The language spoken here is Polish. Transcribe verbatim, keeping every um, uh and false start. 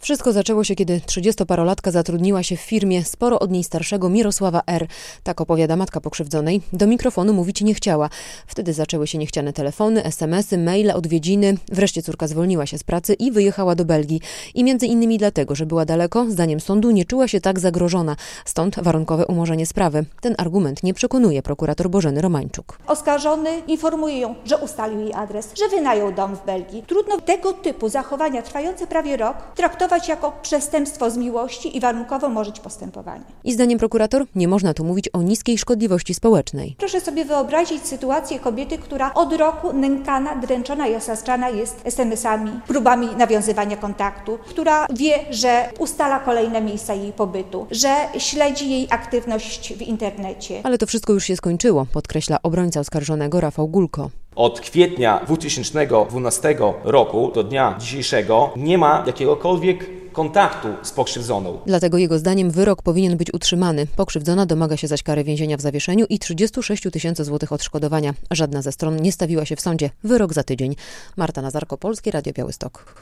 Wszystko zaczęło się, kiedy trzydziestoparolatka zatrudniła się w firmie sporo od niej starszego Mirosława R. Tak opowiada matka pokrzywdzonej. Do mikrofonu mówić nie chciała. Wtedy zaczęły się niechciane telefony, es em esy, maile, odwiedziny. Wreszcie córka zwolniła się z pracy i wyjechała do Belgii. I między innymi dlatego, że była daleko, zdaniem sądu nie czuła się tak zagrożona. Stąd warunkowe umorzenie sprawy. Ten argument nie przekonuje prokurator Bożeny Romańczuk. Oskarżony informuje ją, że ustalił jej adres, że wynajął dom w Belgii. Trudno tego typu zachowania trwające prawie rok traktować jako przestępstwo z miłości i warunkowo umorzyć postępowanie. I zdaniem prokurator nie można tu mówić o niskiej szkodliwości społecznej. Proszę sobie wyobrazić sytuację kobiety, która od roku nękana, dręczona i osadzana jest es em esami, próbami nawiązywania kontaktu, która wie, że ustala kolejne miejsca jej pobytu, że śledzi jej aktywność w internecie. Ale to wszystko już się skończyło, podkreśla obrońca oskarżonego Rafał Gulko. Od kwietnia dwa tysiące dwunastego roku do dnia dzisiejszego nie ma jakiegokolwiek kontaktu z pokrzywdzoną. Dlatego jego zdaniem wyrok powinien być utrzymany. Pokrzywdzona domaga się zaś kary więzienia w zawieszeniu i trzydzieści sześć tysięcy złotych odszkodowania. Żadna ze stron nie stawiła się w sądzie. Wyrok za tydzień. Marta Nazarko, Polskie Radio Białystok.